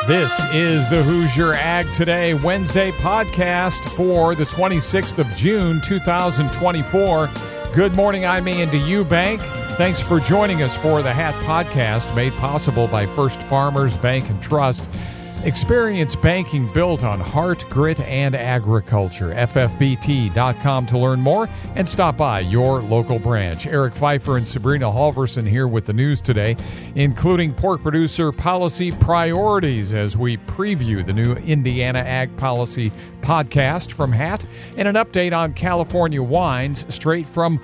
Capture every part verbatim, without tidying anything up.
This is the Hoosier Ag Today Wednesday podcast for the twenty-sixth of June, two thousand twenty-four. Good morning, I'm Andy Eubank. Thanks for joining us for the Hat Podcast, made possible by First Farmers Bank and Trust. Experience banking built on heart, grit, and agriculture. F F B T dot com to learn more and stop by your local branch. Eric Pfeiffer and Sabrina Halverson here with the news today, including pork producer policy priorities as we preview the new Indiana Ag Policy podcast from Hat, and an update on California wines straight from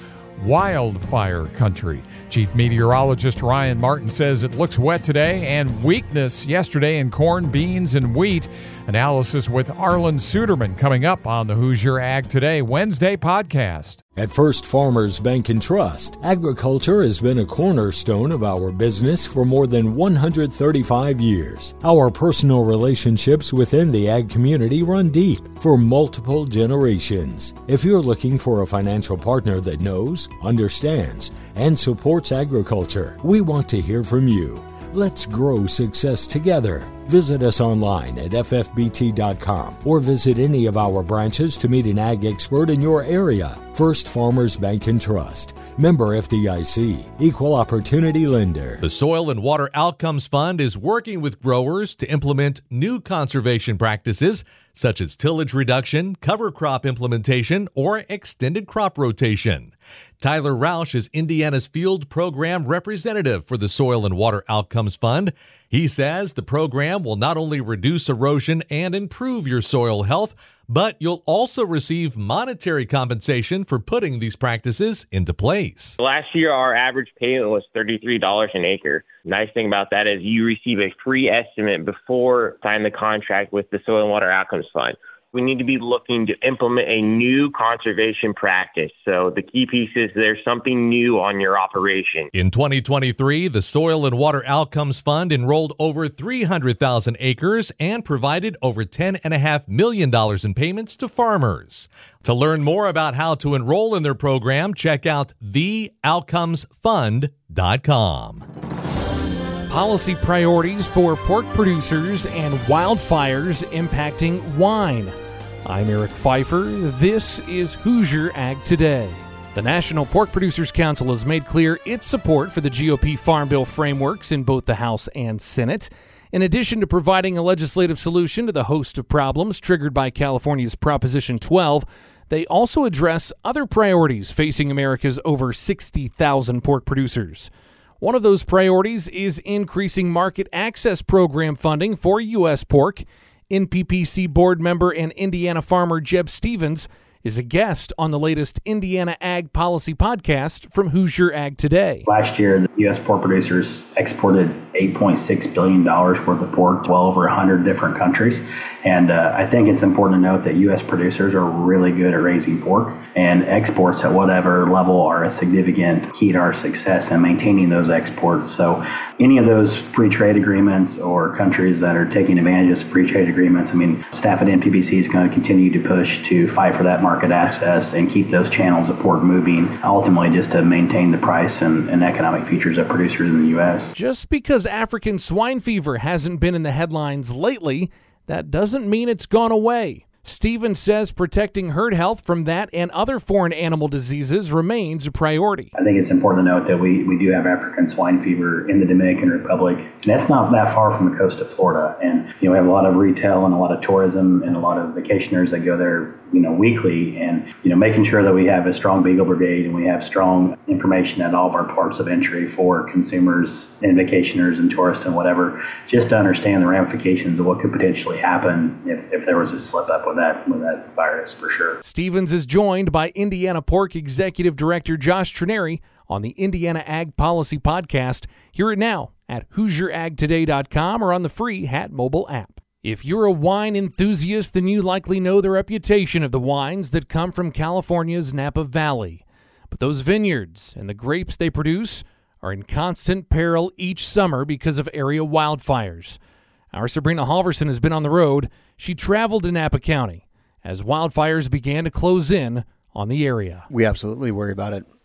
wildfire country. Chief Meteorologist Ryan Martin says it looks wet today and weakness yesterday in corn, beans, and wheat. Analysis with Arlen Suderman coming up on the Hoosier Ag Today Wednesday podcast. At First Farmers Bank and Trust, agriculture has been a cornerstone of our business for more than one hundred thirty-five years. Our personal relationships within the ag community run deep for multiple generations. If you're looking for a financial partner that knows, understands, and supports agriculture, we want to hear from you. Let's grow success together. Visit us online at F F B T dot com or visit any of our branches to meet an ag expert in your area. First Farmers Bank and Trust. Member F D I C. Equal Opportunity Lender. The Soil and Water Outcomes Fund is working with growers to implement new conservation practices such as tillage reduction, cover crop implementation, or extended crop rotation. Tyler Roush is Indiana's field program representative for the Soil and Water Outcomes Fund. He says the program will not only reduce erosion and improve your soil health, but you'll also receive monetary compensation for putting these practices into place. Last year, our average payment was thirty-three dollars an acre. Nice thing about that is you receive a free estimate before signing the contract with the Soil and Water Outcomes Fund. We need to be looking to implement a new conservation practice. So the key piece is there's something new on your operation. In twenty twenty-three, the Soil and Water Outcomes Fund enrolled over three hundred thousand acres and provided over ten point five million dollars in payments to farmers. To learn more about how to enroll in their program, check out the outcomes fund dot com. Policy priorities for pork producers and wildfires impacting wine. I'm Eric Pfeiffer. This is Hoosier Ag Today. The National Pork Producers Council has made clear its support for the G O P Farm Bill frameworks in both the House and Senate. In addition to providing a legislative solution to the host of problems triggered by California's Proposition twelve, they also address other priorities facing America's over sixty thousand pork producers. One of those priorities is increasing market access program funding for U S pork. N P P C board member and Indiana farmer Jeb Stevens is a guest on the latest Indiana Ag Policy podcast from Hoosier Ag Today. Last year, the U S pork producers exported eight point six billion dollars worth of pork to well over one hundred different countries. And uh, I think it's important to note that U S producers are really good at raising pork, and exports at whatever level are a significant key to our success in maintaining those exports. So any of those free trade agreements or countries that are taking advantage of free trade agreements, I mean, staff at N P P C is going to continue to push to fight for that market access and keep those channels of pork moving, ultimately just to maintain the price and, and economic futures of producers in the U S. Just because African swine fever hasn't been in the headlines lately, that doesn't mean it's gone away. Stevens says protecting herd health from that and other foreign animal diseases remains a priority. I think it's important to note that we, we do have African swine fever in the Dominican Republic. And that's not that far from the coast of Florida. And, you know, we have a lot of retail and a lot of tourism and a lot of vacationers that go there, you know, weekly. And, you know, making sure that we have a strong Beagle Brigade and we have strong information at all of our ports of entry for consumers and vacationers and tourists and whatever, just to understand the ramifications of what could potentially happen if, if there was a slip up with that with that virus, for sure. Stevens is joined by Indiana Pork Executive Director Josh Trineri on the Indiana Ag Policy Podcast. Hear it now at Hoosier Ag Today dot com or on the free Hat mobile app. If you're a wine enthusiast, then you likely know the reputation of the wines that come from California's Napa Valley. But those vineyards and the grapes they produce are in constant peril each summer because of area wildfires. Our Sabrina Halverson has been on the road. She traveled to Napa County as wildfires began to close in on the area. We absolutely worry about it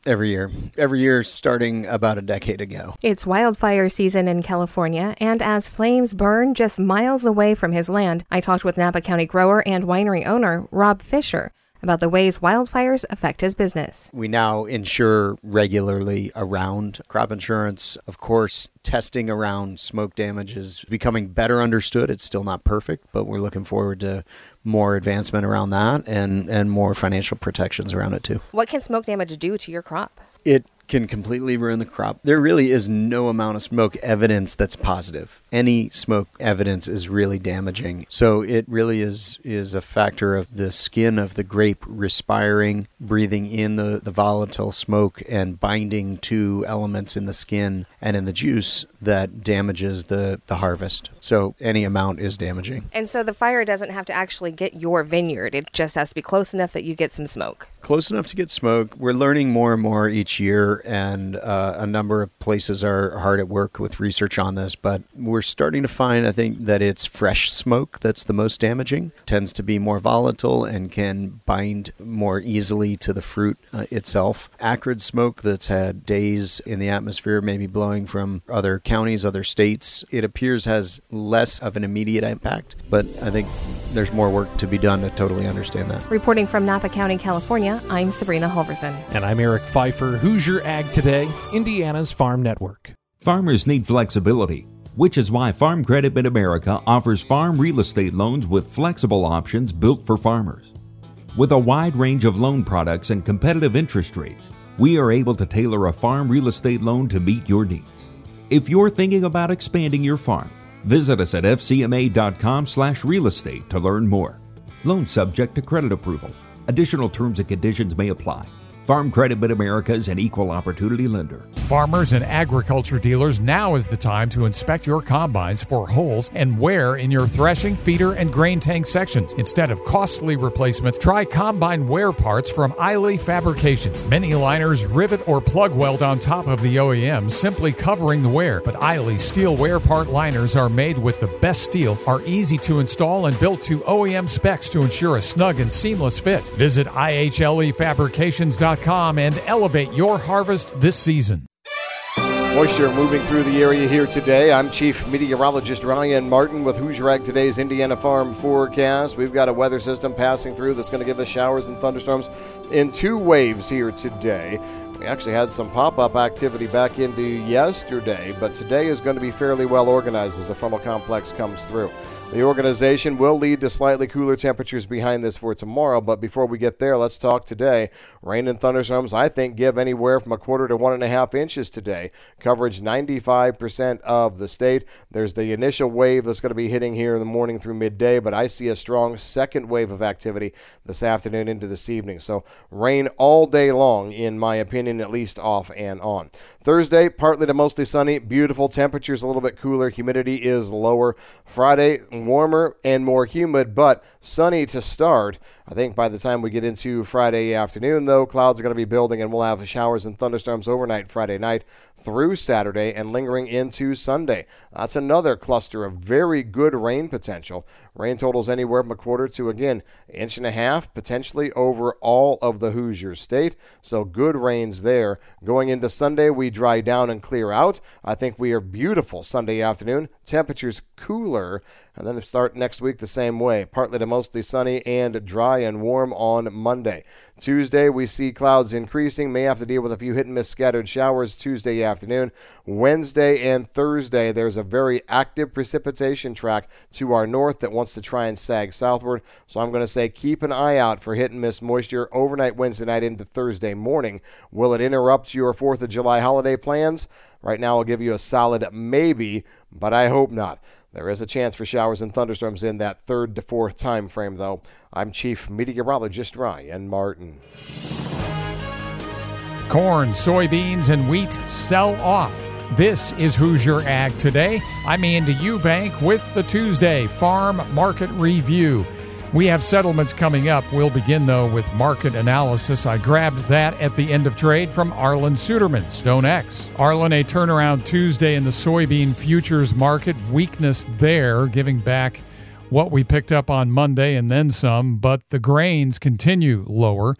Every year. Every year starting about a decade ago. It's wildfire season in California, and as flames burn just miles away from his land, I talked with Napa County grower and winery owner Rob Fisher about the ways wildfires affect his business. We now insure regularly around crop insurance. Of course, testing around smoke damage is becoming better understood. It's still not perfect, but we're looking forward to more advancement around that and, and more financial protections around it too. What can smoke damage do to your crop? It can completely ruin the crop. There really is no amount of smoke evidence that's positive. Any smoke evidence is really damaging. So it really is is a factor of the skin of the grape respiring, breathing in the, the volatile smoke and binding to elements in the skin and in the juice that damages the, the harvest. So any amount is damaging. And so the fire doesn't have to actually get your vineyard. It just has to be close enough that you get some smoke. Close enough to get smoke. We're learning more and more each year, and uh, a number of places are hard at work with research on this, but we're starting to find, I think, that it's fresh smoke that's the most damaging. It tends to be more volatile and can bind more easily to the fruit uh, itself. Acrid smoke that's had days in the atmosphere, maybe blowing from other counties, other states, it appears has less of an immediate impact, but I think there's more work to be done to totally understand that. Reporting from Napa County, California, I'm Sabrina Halverson. And I'm Eric Pfeiffer. Hoosier Ag Today, Indiana's Farm Network. Farmers need flexibility, which is why Farm Credit Mid-America offers farm real estate loans with flexible options built for farmers. With a wide range of loan products and competitive interest rates, we are able to tailor a farm real estate loan to meet your needs. If you're thinking about expanding your farm, visit us at f c m a dot com slash real estate to learn more. Loan subject to credit approval. Additional terms and conditions may apply. Farm Credit Mid-America is an equal opportunity lender. Farmers and agriculture dealers, now is the time to inspect your combines for holes and wear in your threshing, feeder, and grain tank sections. Instead of costly replacements, try combine wear parts from Eiley Fabrications. Many liners rivet or plug weld on top of the O E M, simply covering the wear. But Eiley steel wear part liners are made with the best steel, are easy to install, and built to O E M specs to ensure a snug and seamless fit. Visit I H L E fabrications dot com and elevate your harvest this season. Moisture moving through the area here today. I'm Chief Meteorologist Ryan Martin with Hoosier Ag Today's Indiana Farm Forecast. We've got a weather system passing through that's going to give us showers and thunderstorms in two waves here today. We actually had some pop-up activity back into yesterday, but today is going to be fairly well organized as the frontal complex comes through. The organization will lead to slightly cooler temperatures behind this for tomorrow, but before we get there, let's talk today. Rain and thunderstorms, I think, give anywhere from a quarter to one and a half inches today. Coverage ninety-five percent of the state. There's the initial wave that's going to be hitting here in the morning through midday, but I see a strong second wave of activity this afternoon into this evening. So rain all day long, in my opinion, at least off and on. Thursday, partly to mostly sunny, beautiful. Temperatures a little bit cooler. Humidity is lower. Friday, warmer and more humid, but sunny to start. I think by the time we get into Friday afternoon, though, clouds are going to be building and we'll have showers and thunderstorms overnight Friday night through Saturday and lingering into Sunday. That's another cluster of very good rain potential. Rain totals anywhere from a quarter to, again, inch and a half, potentially over all of the Hoosier state. So good rains there. Going into Sunday, we dry down and clear out. I think we are beautiful Sunday afternoon. Temperatures cooler. And then start next week the same way. Partly to mostly sunny and dry and warm on Monday. Tuesday, we see clouds increasing. May have to deal with a few hit and miss scattered showers Tuesday afternoon. Wednesday and Thursday, there's a very active precipitation track to our north that wants to try and sag southward. So I'm going to say keep an eye out for hit and miss moisture overnight Wednesday night into Thursday morning. Will it interrupt your fourth of July holiday plans? Right now, I'll give you a solid maybe, but I hope not. There is a chance for showers and thunderstorms in that third to fourth time frame, though. I'm Chief Meteorologist Ryan Martin. Corn, soybeans, and wheat sell off. This is Hoosier Ag Today. I'm Andy Eubank with the Tuesday Farm Market Review. We have settlements coming up. We'll begin, though, with market analysis. I grabbed that at the end of trade from Arlen Suderman, StoneX. Arlen, a turnaround Tuesday in the soybean futures market. Weakness there, giving back what we picked up on Monday and then some, but the grains continue lower.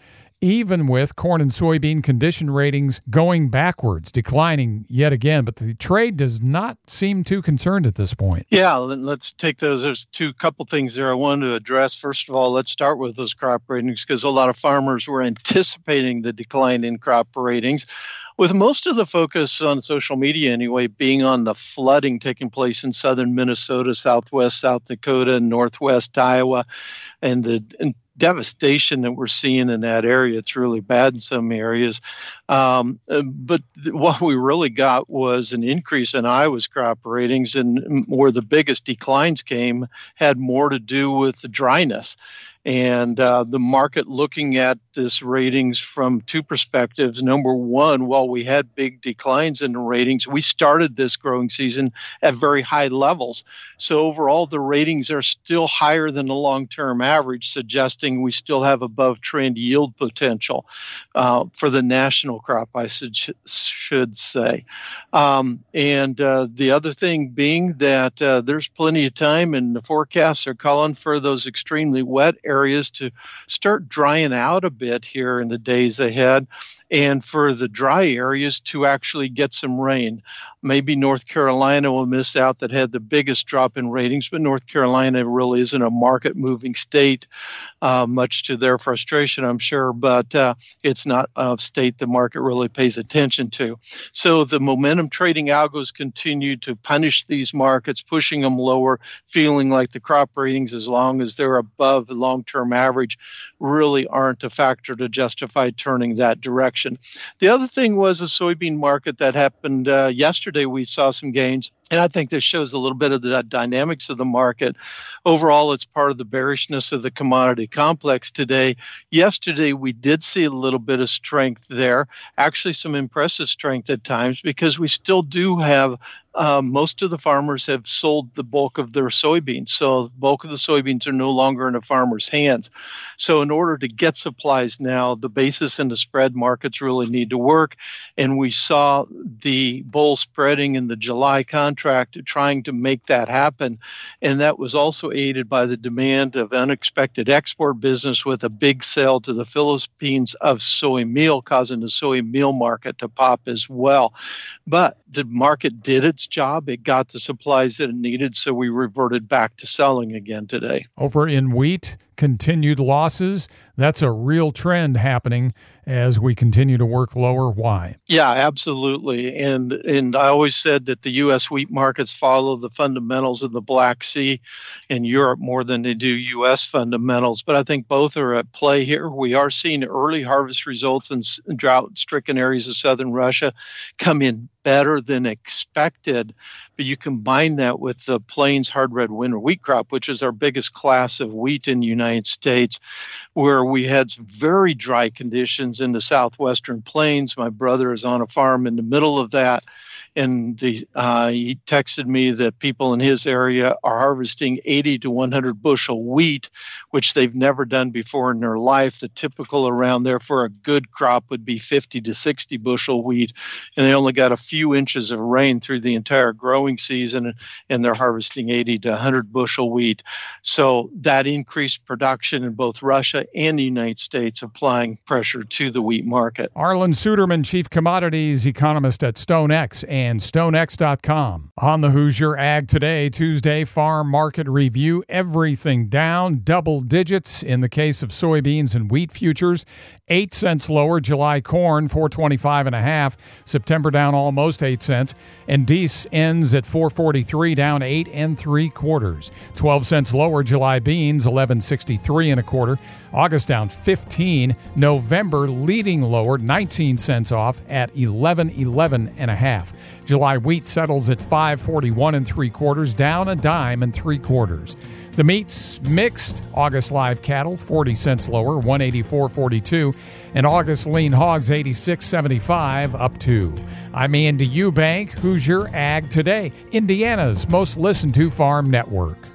even with corn and soybean condition ratings going backwards, declining yet again. But the trade does not seem too concerned at this point. Yeah, let's take those. There's two couple things there I wanted to address. First of all, let's start with those crop ratings, because a lot of farmers were anticipating the decline in crop ratings, with most of the focus on social media anyway being on the flooding taking place in southern Minnesota, southwest South Dakota, northwest Iowa, and the and devastation that we're seeing in that area. It's really bad in some areas. Um, but th- what we really got was an increase in Iowa's crop ratings, and where the biggest declines came had more to do with the dryness. And uh, the market looking at this ratings from two perspectives. Number one, while we had big declines in the ratings, we started this growing season at very high levels. So overall, the ratings are still higher than the long-term average, suggesting we still have above trend yield potential uh, for the national crop, I should, should say. Um, and uh, the other thing being that uh, there's plenty of time, and the forecasts are calling for those extremely wet areas areas to start drying out a bit here in the days ahead, and for the dry areas to actually get some rain. Maybe North Carolina will miss out, that had the biggest drop in ratings, but North Carolina really isn't a market-moving state, uh, much to their frustration, I'm sure, but uh, it's not a state the market really pays attention to. So the momentum trading algos continue to punish these markets, pushing them lower, feeling like the crop ratings, as long as they're above the long-term average, really aren't a factor to justify turning that direction. The other thing was a soybean market that happened uh, yesterday. We saw some gains, and I think this shows a little bit of the dynamics of the market. Overall, it's part of the bearishness of the commodity complex today. Yesterday, we did see a little bit of strength there, actually some impressive strength at times, because we still do have Uh, most of the farmers have sold the bulk of their soybeans. So the bulk of the soybeans are no longer in a farmer's hands. So in order to get supplies now, the basis and the spread markets really need to work. And we saw the bull spreading in the July contract trying to make that happen. And that was also aided by the demand of unexpected export business, with a big sale to the Philippines of soy meal, causing the soy meal market to pop as well. But the market did its job. It got the supplies that it needed, so we reverted back to selling again today. Over in wheat, continued losses. That's a real trend happening as we continue to work lower. Why? Yeah, absolutely. And and I always said that the U S wheat markets follow the fundamentals of the Black Sea and Europe more than they do U S fundamentals. But I think both are at play here. We are seeing early harvest results in drought-stricken areas of southern Russia come in better than expected. But you combine that with the Plains hard red winter wheat crop, which is our biggest class of wheat in the United States, where we had very dry conditions in the southwestern plains. My brother is on a farm in the middle of that, and the, uh, he texted me that people in his area are harvesting eighty to one hundred bushel wheat, which they've never done before in their life. The typical around there for a good crop would be fifty to sixty bushel wheat, and they only got a few inches of rain through the entire growing season, and they're harvesting eighty to one hundred bushel wheat. So that increased production in both Russia and the United States, applying pressure to the wheat market. Arlan Suderman, Chief Commodities Economist at StoneX and StoneX dot com. On the Hoosier Ag Today, Tuesday Farm Market Review, everything down double digits in the case of soybeans and wheat futures. Eight cents lower, July corn, four twenty-five and a half. September down almost eight cents. And Deese ends at four forty-three, down eight and three quarters. Twelve cents lower, July beans, eleven sixty-three and a quarter. August down fifteen. November leading lower, nineteen cents off at eleven eleven and a half. July wheat settles at five forty-one and three quarters, down a dime and three quarters. The meats mixed. August live cattle forty cents lower, one eighty-four forty-two, and August lean hogs eighty-six seventy-five up two. I'm Andy Eubank, Hoosier Ag Today, Indiana's most listened to farm network.